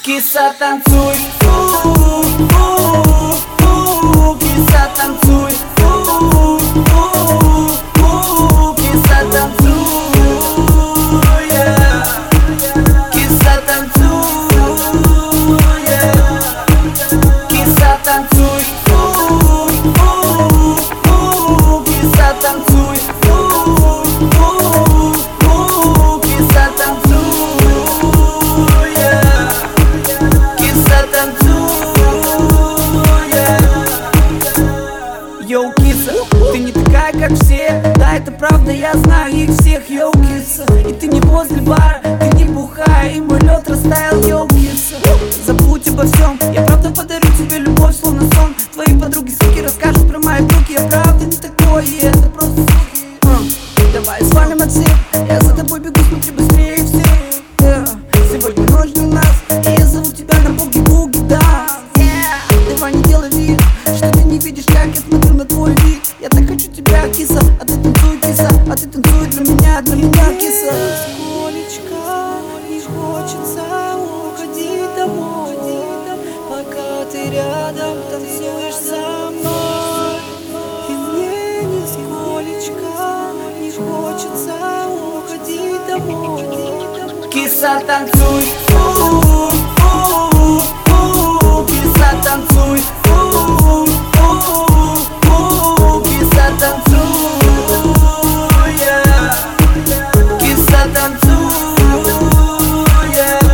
Киса, танцуй, киса, танцуй, киса, танцуй, киса, танцуй, киса, танцуй, киса, танцуй, киса, танцуй. Йоу, киса, ты не такая, как все. Да, это правда, я знаю их всех. Йоу, киса, и ты не возле бара, ты не бухая, и мой лед растаял. Йоу, киса, забудь обо всем. Я правда подарю тебе любовь, словно сон. Твои подруги, суки, расскажут про мои руки. Я правда не такой, и это просто слухи. Давай свалим от всех, я за тобой бегу, смотри быстрее всех. Сегодня ночь для нас, и я зову тебя на буги-буги, да. Давай не делай вид, что ты не видишь, как я смотрю на твой вид. Я так хочу тебя, киса, а ты танцуй, киса, а ты танцуй для меня, киса. Нисколечко не хочется уходить домой, пока ты рядом танцуешь со мной. И мне нисколечко не хочется уходить домой. Киса, танцуй, киса, танцуй, киса, танцуй, киса, танцуй,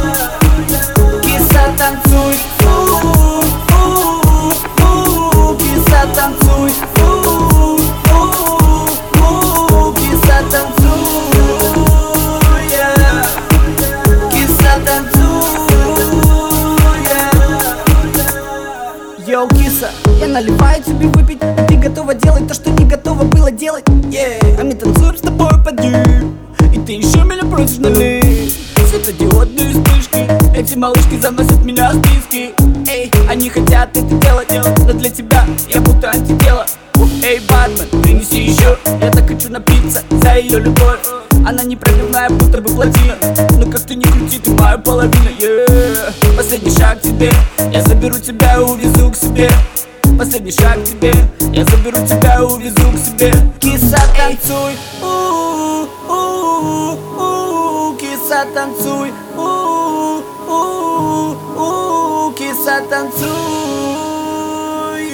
киса, танцуй, киса, танцуй, киса, танцуй. Йоу, киса, я наливаю тебе выпить, и ты готова делать то, что не готова было делать. А мы танцуем с тобой под дым, и ты еще меня просишь налить. Светодиодные вспышки, эти малышки заносят меня в списки. Эй, они хотят это делать, но для тебя я будто антитело. Эй, бармен, принеси еще, я так хочу напиться за ее любовь. Она непробивная, будто бы плотина, но как ты не крути, ты моя половина. Последний шаг к тебе, я заберу тебя и увезу к себе. Последний шаг к тебе, я заберу тебя и увезу к себе. Киса, танцуй, киса, танцуй, киса, танцуй,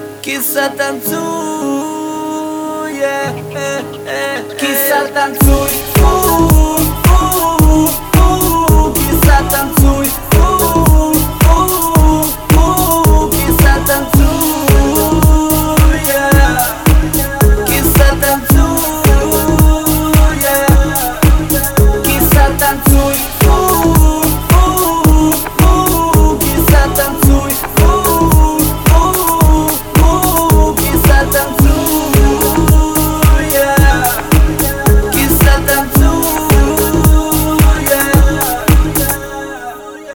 киса, танцуй, киса, танцуй,